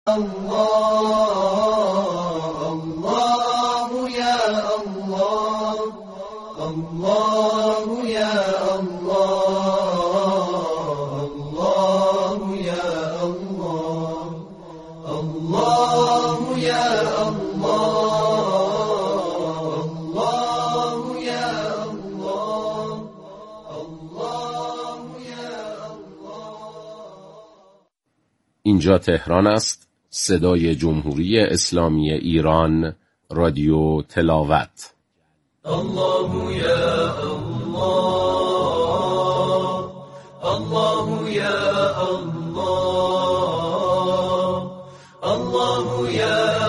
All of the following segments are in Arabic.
الله الله يا الله الله يا الله الله يا الله الله يا الله الله يا الله الله يا الله. اینجا تهران است، صدای جمهوری اسلامی ایران، رادیو تلاوت. الله يا الله الله يا الله الله يا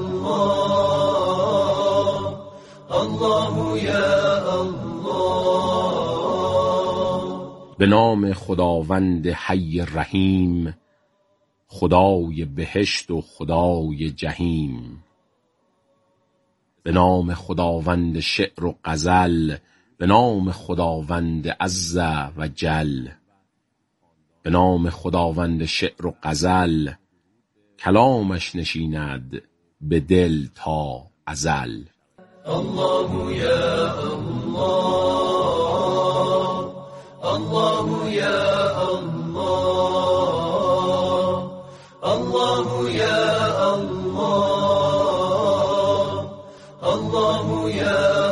الله الله يا الله. به نام خداوند حی رحیم، خدای بهشت و خدای جهیم. به نام خداوند شعر و غزل، به نام خداوند عز و جل. به نام خداوند شعر و غزل، کلامش نشیند به دل تا ازل. الله يا الله الله يا الله الله يا الله الله يا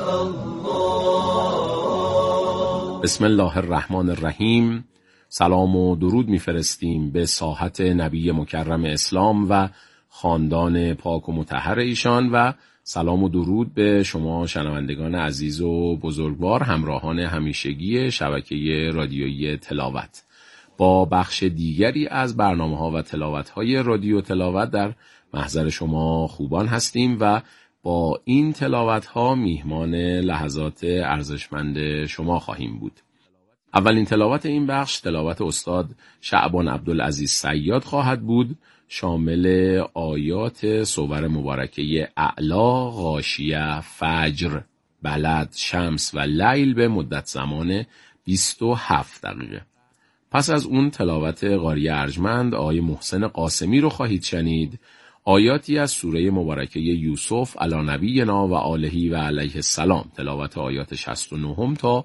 الله. بسم الله الرحمن الرحیم. سلام و درود میفرستیم به ساحت نبی مکرم اسلام و خاندان پاک و مطهر ایشان و سلام و درود به شما شنوندگان عزیز و بزرگوار، همراهان همیشگی شبکه رادیویی تلاوت. با بخش دیگری از برنامه‌ها و تلاوت‌های رادیو تلاوت در محضر شما خوبان هستیم و با این تلاوت‌ها میهمان لحظات ارزشمند شما خواهیم بود. اولین تلاوت این بخش تلاوت استاد شعبان عبدالعزیز صیاد خواهد بود، شامل آیات صور مبارکه اعلا، غاشیه، فجر، بلد، شمس و لیل به مدت زمان 27 دقیقه. پس از اون تلاوت قاری ارجمند آقای محسن قاسمی رو خواهید شنید، آیاتی از سوره مبارکه یوسف علی نبینا و آله و علیه السلام، تلاوت آیات 69 تا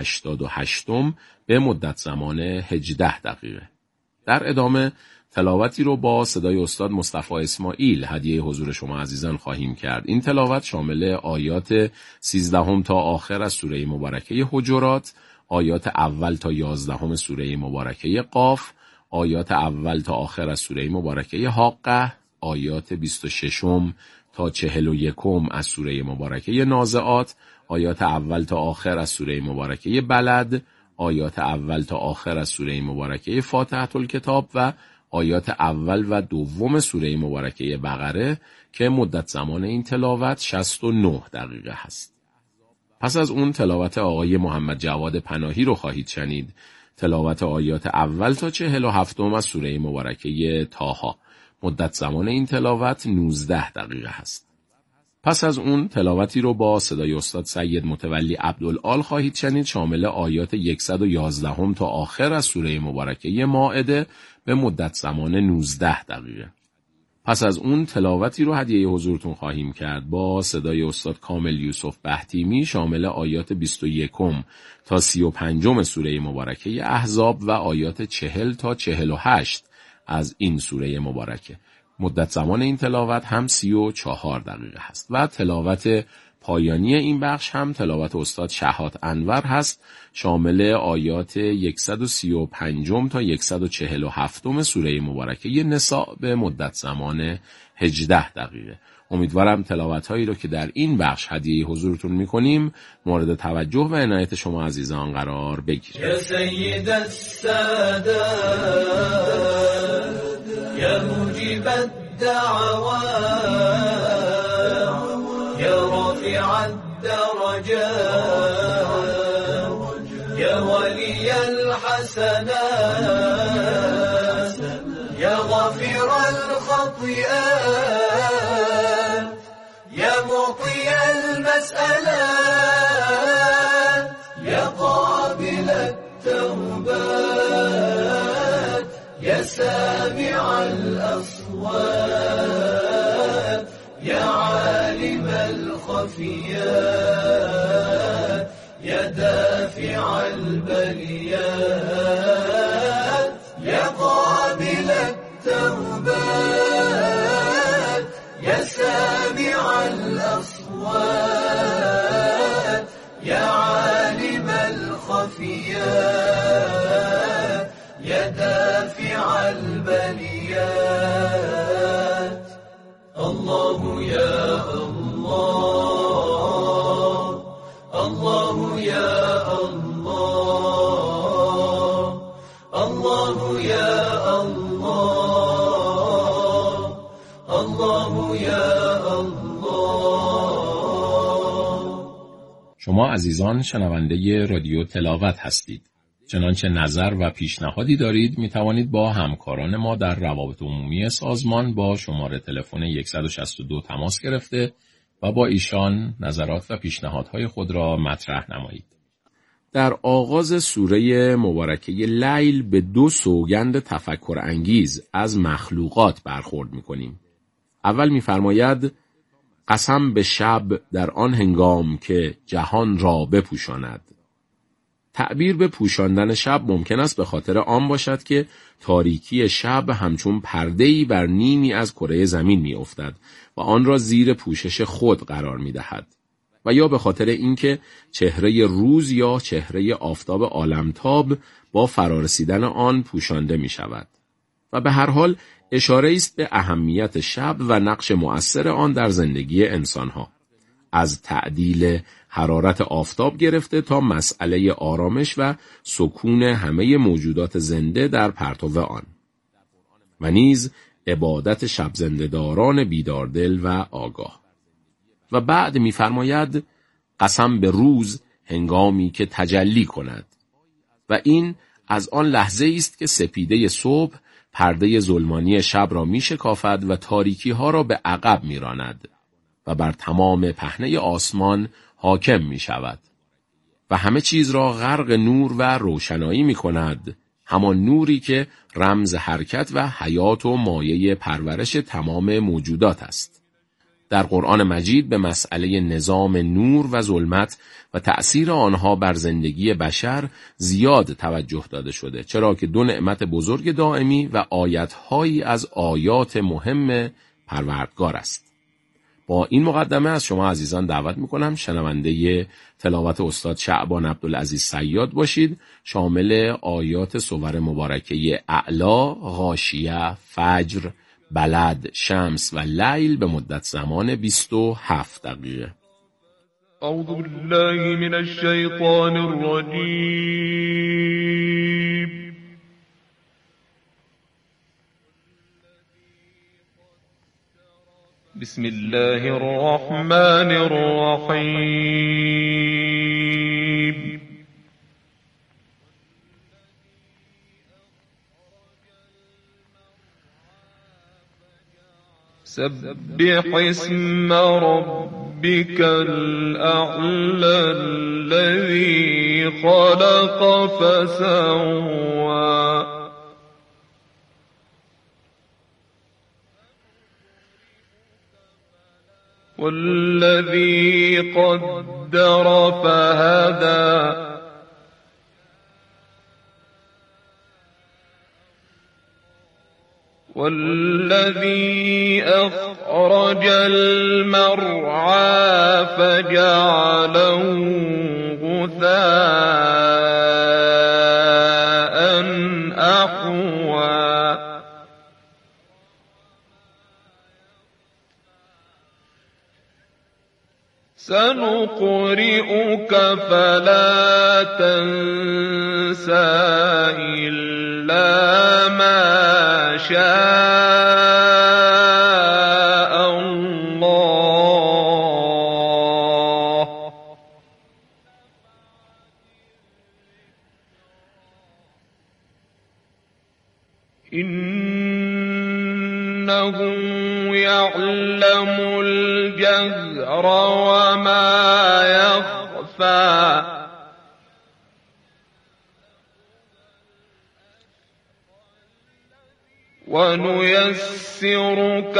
88 به مدت زمان 18 دقیقه. در ادامه تلاوتی رو با صدای استاد مصطفی اسماعیل هدیه حضور شما عزیزان خواهیم کرد. این تلاوت شامل آیات 13 تا آخر از سوره مبارکه حجرات، آیات اول تا 11 سوره مبارکه قاف، آیات اول تا آخر از سوره مبارکه حاقه، آیات 26 تا 41 از سوره مبارکه نازعات، آیات اول تا آخر از سوره مبارکه بلد، آیات اول تا آخر از سوره مبارکه فاتحه الکتاب و آیات اول و دوم سوره مبارکه بقره که مدت زمان این تلاوت 69 دقیقه هست. پس از اون تلاوت آقای محمد جواد پناهی رو خواهید شنید، تلاوت آیات اول تا 47 از سوره مبارکه طه. مدت زمان این تلاوت 19 دقیقه هست. پس از اون تلاوتی رو با صدای استاد سید متولی عبدالعال خواهید شنید، شامل آیات 111 تا آخر از سوره مبارکه مائده به مدت زمان 19 دقیقه. پس از اون تلاوتی رو هدیه حضورتون خواهیم کرد با صدای استاد کامل یوسف بهتیمی، شامل آیات 21 تا 35 سوره مبارکه احزاب و آیات 40 تا 48 از این سوره مبارکه. مدت زمان این تلاوت هم 34 دقیقه هست و تلاوت پایانی این بخش هم تلاوت استاد شهاد انور هست، شامل آیات 135 تا 147 سوره مبارکه نساء به مدت زمان 18 دقیقه. امیدوارم تلاوت‌هایی رو که در این بخش هدیه حضورتون می‌کنیم مورد توجه و عنایت شما عزیزان قرار بگیره. یا سید السادات یا مجیب الدعوات یا رافع الدرجات یا ولی الحسنات یا غافر الخطیئات یا معطی المسألات یا قابل التوبات يا سامع الأصوات الأصوات يا عالم الخفيات يا دافع البليات يا قابل التوبات يا سامع الأصوات يا عالم الخفيات يا دافع البليات الله يا الله الله يا الله الله يا الله الله يا الله. شما عزیزان شنونده رادیو تلاوت هستید. چنانچه نظر و پیشنهادی دارید می توانید با همکاران ما در روابط عمومی سازمان با شماره تلفن 162 تماس گرفته و با ایشان نظرات و پیشنهادهای خود را مطرح نمایید. در آغاز سوره مبارکه لیل به دو سوگند تفکر انگیز از مخلوقات برخورد می کنیم. اول می فرماید قسم به شب در آن هنگام که جهان را بپوشاند. تعبیر به پوشاندن شب ممکن است به خاطر آن باشد که تاریکی شب همچون پرده‌ای بر نیمی از کره زمین می افتد و آن را زیر پوشش خود قرار می دهد. و یا به خاطر اینکه چهره روز یا چهره آفتاب عالمتاب با فرارسیدن آن پوشانده می شود. و به هر حال اشاره است به اهمیت شب و نقش مؤثر آن در زندگی انسانها. از تعدیل حرارت آفتاب گرفته تا مسئله آرامش و سکون همه موجودات زنده در پرتو آن. و نیز عبادت شب زنده‌داران بیداردل و آگاه. و بعد می‌فرماید قسم به روز هنگامی که تجلی کند. و این از آن لحظه است که سپیده صبح پرده ظلمانی شب را می‌شکافد و تاریکی‌ها را به عقب می‌راند و بر تمام پهنه آسمان حاکم می‌شود و همه چیز را غرق نور و روشنایی می‌کند، همان نوری که رمز حرکت و حیات و مایه پرورش تمام موجودات است. در قرآن مجید به مسئله نظام نور و ظلمت و تأثیر آنها بر زندگی بشر زیاد توجه داده شده، چرا که دو نعمت بزرگ دائمی و آیات‌هایی از آیات مهم پروردگار است. با این مقدمه از شما عزیزان دعوت میکنم شنونده تلاوت استاد شعبان عبدالعزیز صیاد باشید، شامل آیات سور مبارکه اعلا، غاشیه، فجر، بلد، شمس و لیل به مدت زمان 27 دقیقه. اعوذ بالله من الشیطان الرجیم. بسم الله الرحمن الرحیم. سبح اسم ربك الأعلى الذي خلق فسوى والذي قدر فهدى والذي أخرج المرعى فجعله غثاء أحوى سنقرئك فلا تنسى إلا ما شاء الله إنه يعلم الجهر وما يخفى ونيسرك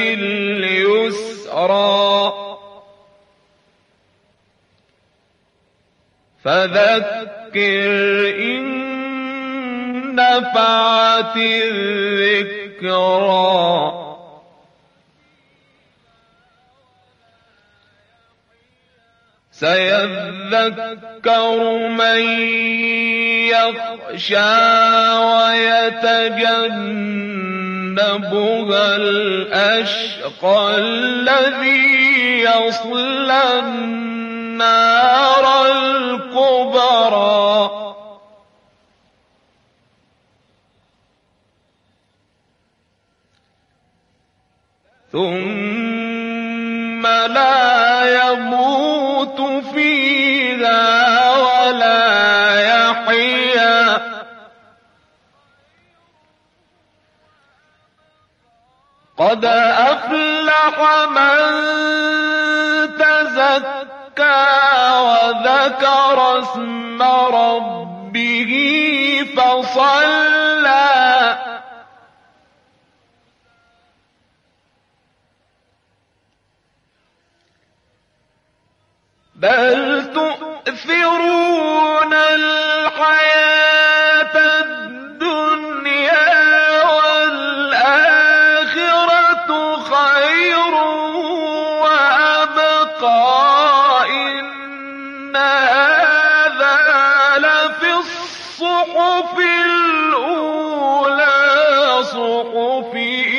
لليسرى فذكر إن نفعت الذكرى سيذكر من يخشى ويتجنبها الأشقى الذي يصلى النار الكبرى ثم لا يموت فيها ولا يحيا قد أفلح من تزكى وذكر اسم ربه فصلى بل تؤثرون الحياة الدنيا والآخرة خير وأبقى إن هذا لفي الصحف الأولى صحف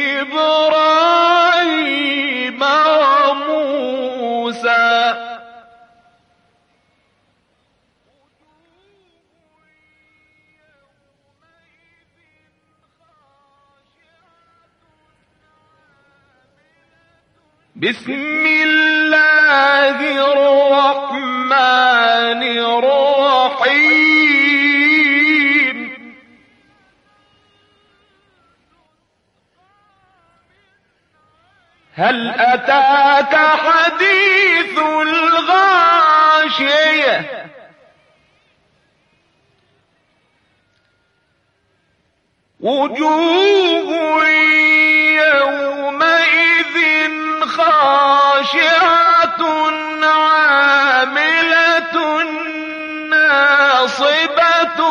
إبراهيم وموسى بسم الله الرحمن الرحيم هل أتاك حديث الغاشية وجوه يومئذ خاشعة عاملة ناصبة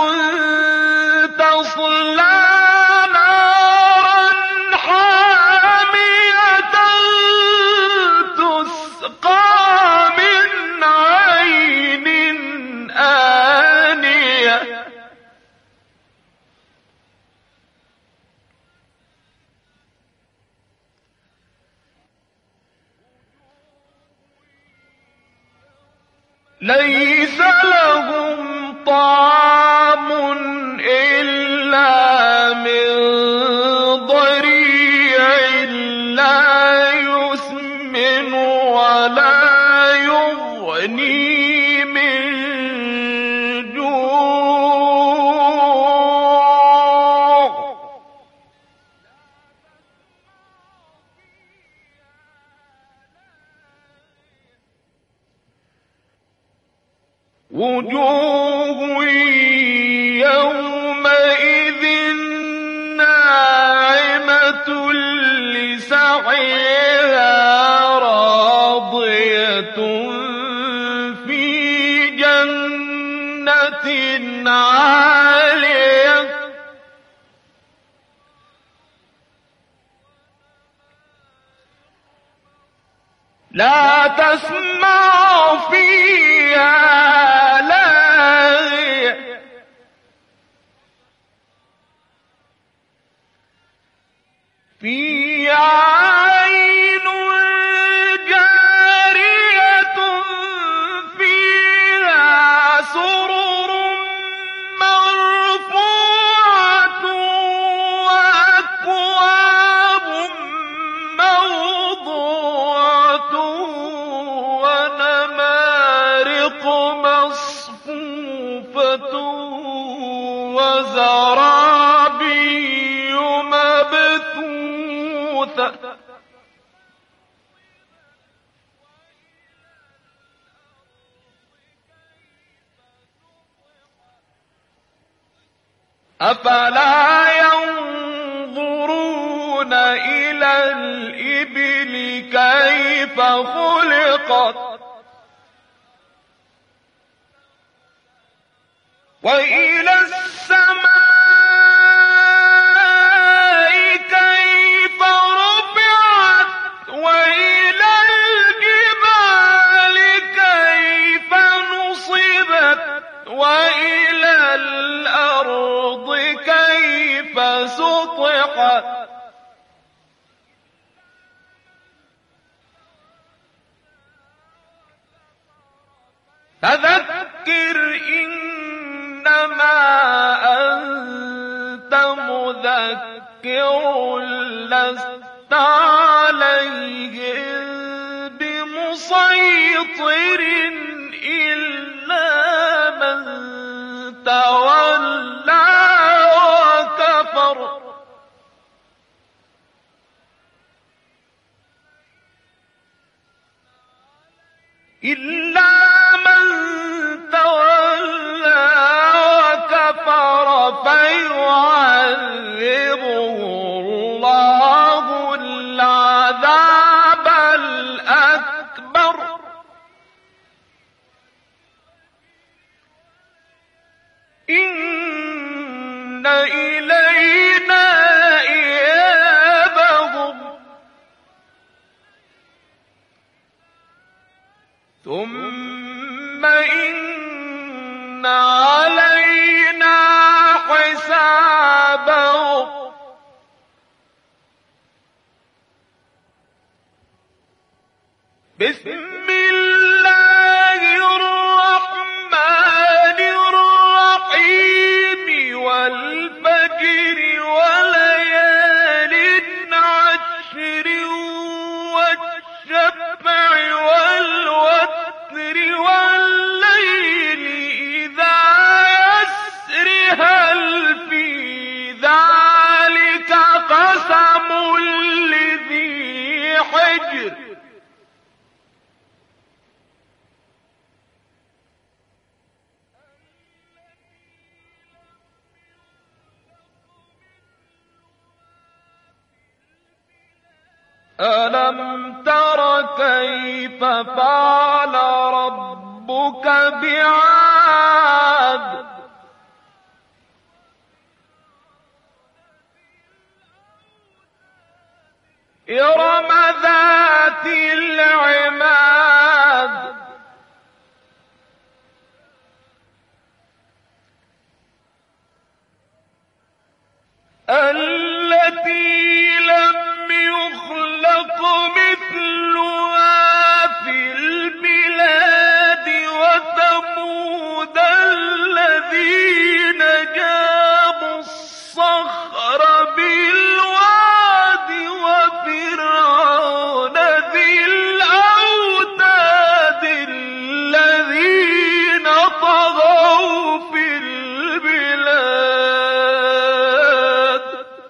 تصلى نارا حامية تسقى من عين آنية ليس لهم طعام إلا من ضريع لا يسمن ولا يغني من جوع وجوه يومئذ ناعمة لسعيها راضية في جنة عالية لا تسمع فيها لاغية فيها عين جارية فيها سرر مرفوعة وأكواب موضوعة ونمارق مصفوفة وزرابي مبثوثة أفلا ينظرون كيف خلقت وإلى السماء كيف رفعت وإلى الجبال كيف نصبت وإلى الأرض كيف سطحت فذكر إنما أنت مذكر لست عليهم بمسيطر إلا من تولى وكفر إلا من تولى وكفر فيعذبه الله العذاب الأكبر إن إلينا إيابهم ثم إن علينا حسابهم بسم الله الرحمن الرحيم والفجر وليال عشر والشفع والوتر والليل إذا يسر هل في ذلك قسم لذي حجر ألم تر كيف فعل ربك بعاد إرم ذات العماد التي لم يخلق مثلها في البلاد وثمود الذين جابوا الصخر بالواد وفرعون ذي الأوتاد الذين طغوا في البلاد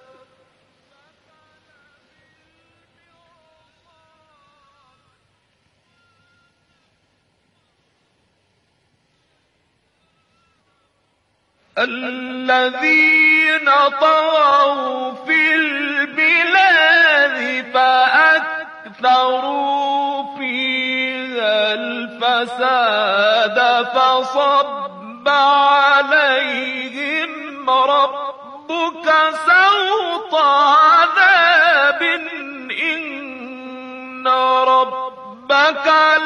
الذين طغوا في البلاد فأكثروا فيها الفساد فصب عليهم ربك سوط عذاب إن ربك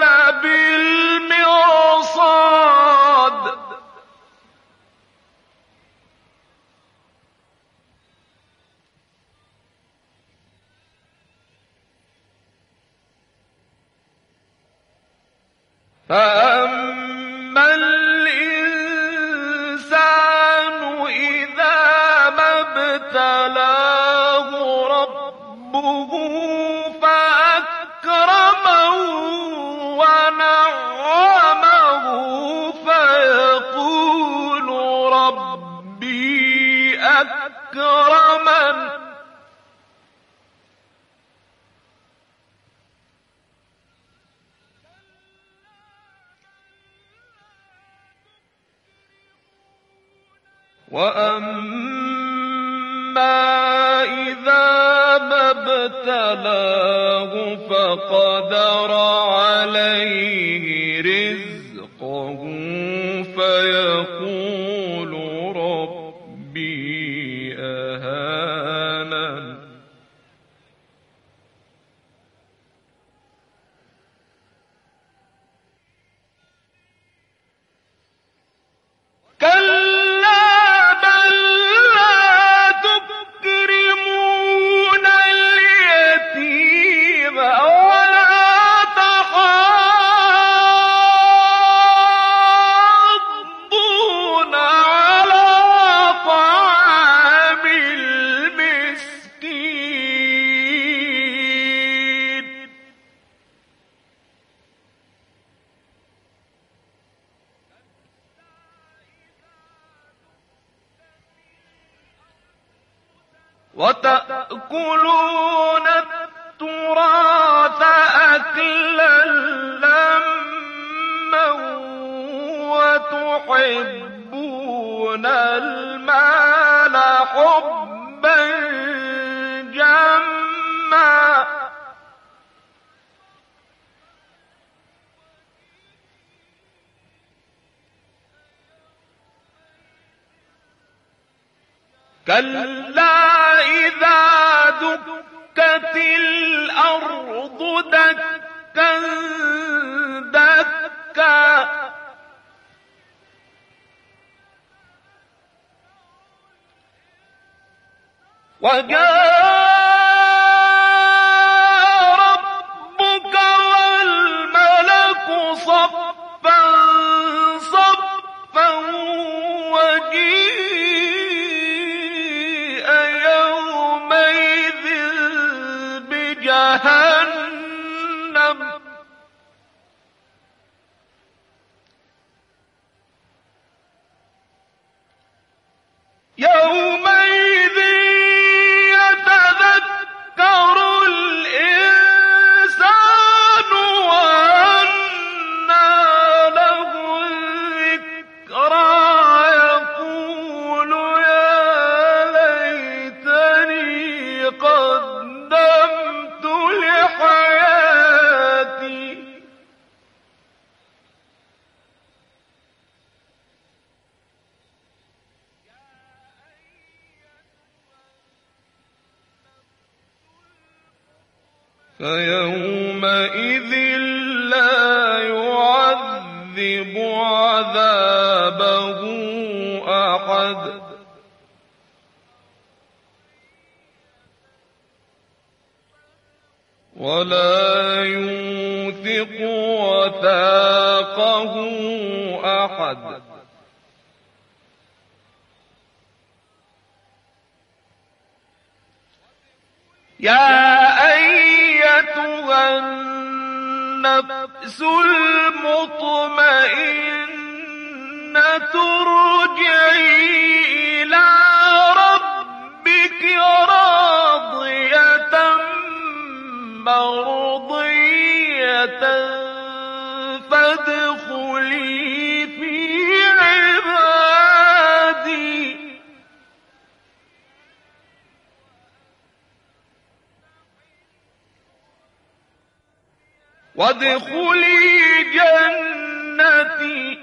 لبالمرصاد فأما الإنسان إذا ما ابتلاه ربه فأكرمه ونعمه فيقول ربي أكرمن وأما إذا ما ابتلاه فقدر عليه رزقه فيقول ربي أهانن كلا بل لا تكرمون اليتيم ولا تحاضون على طعام المسكين وتأكلون التراث أكلا لما وتحبون المال حبا جما كلا إذا دكت الأرض دكا دكا وجاء ربك والملك صفا صفا وجيء يومئذ بجهنم يومئذ يتذكر الإنسان وأنى له الذكرى يقول يا ليتني قدمت لحياتي فيومئذ لا يعذب عذابه أحد ولا يوثق وثاقه أحد يا أيتها النفس المطمئنة ارجعي إلى ربك راضية مرضية فادخلي في عبادي وادخلي جنتي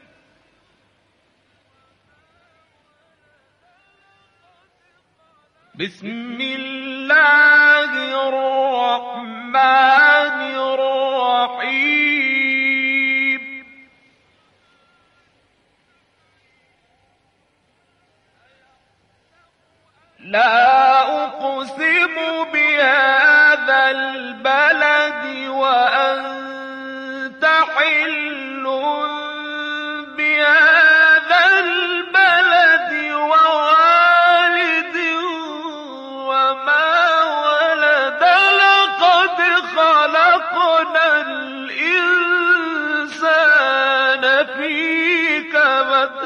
بسم الله الرحمن الرحيم لا أقسم بهذا البلد وأنت حل بهذا البلد ووالد وما ولد لقد خلقنا الإنسان في كبد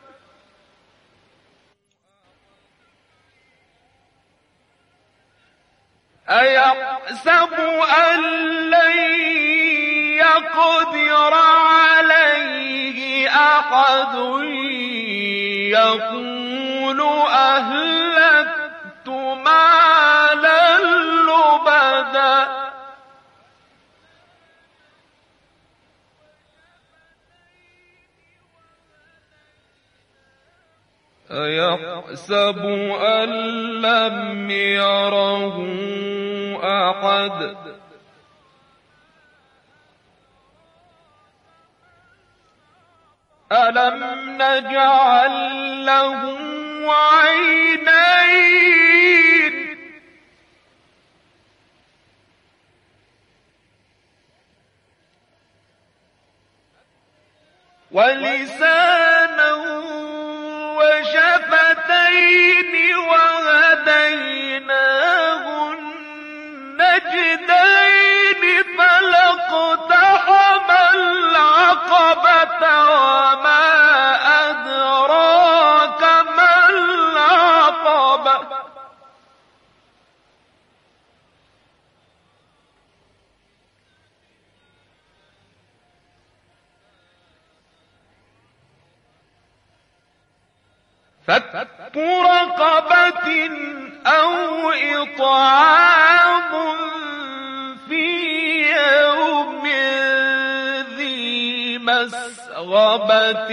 أيحسب أن لن يقدر عليه أحد يقول أهلكت مالا أحدا أيحسب أن لم يره أحد ألم نجعل له عينين ولسانا وشفتين وهديناه النجدين فلاقتحم العقبة وما أدراك ما العقبة فك رقبة أو إطعام في يوم ذي مسغبة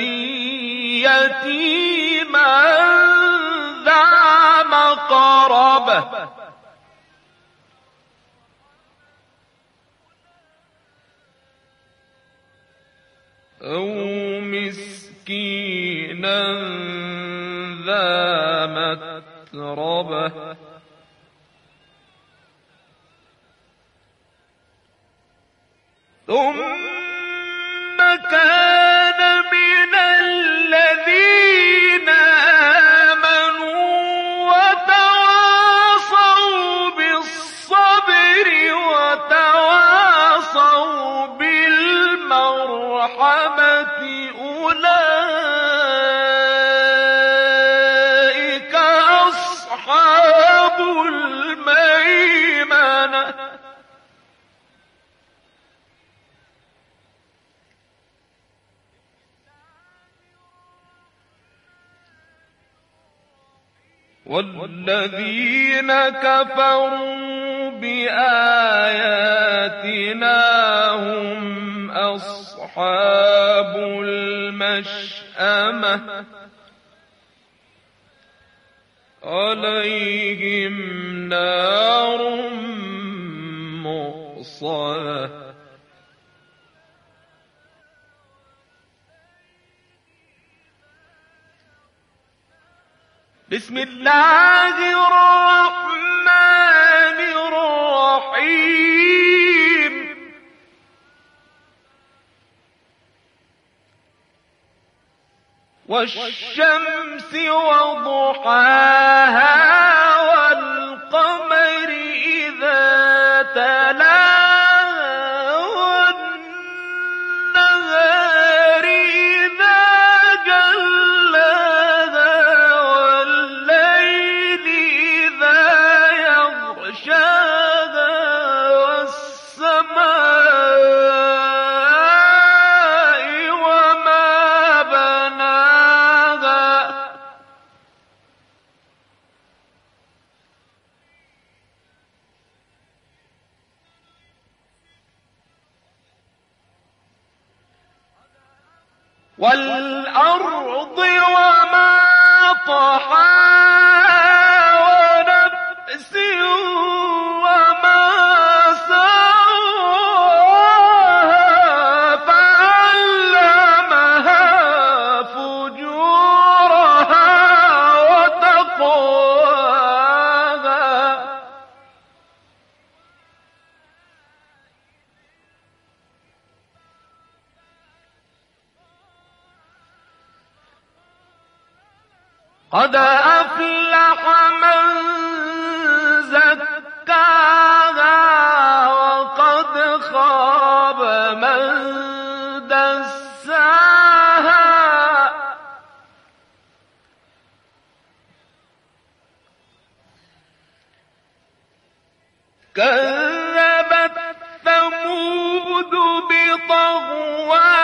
يتيما ذا مقربة أو مسكينا ذا متربة ثم كان من الذين آمنوا وتواصوا بالصبر وتواصوا بالمرحمة أولئك أصحاب الميمنة والذين كفروا بآياتنا هم أصحاب المشأمة عليهم نار مؤصدة بسم الله الرحمن الرحيم والشمس وضحاها والقمر إذا تلاها والنهار إذا جلاها والليل إذا يغشاها والسماء وما بناها والأرض وما طحاها ونفس وما سواها فعلمها فجورها وتقواها قد أفلح من زكاها وقد خاب من دساها كذبت ثمود بطغواها